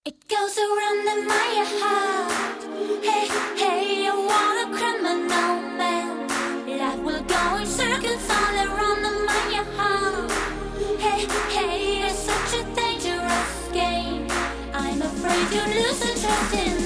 It goes around in my heart. Hey, hey, I want a criminal man. Life will go in circles all around in my heart. Hey, hey, it's such a dangerous game. I'm afraid to lose the trust in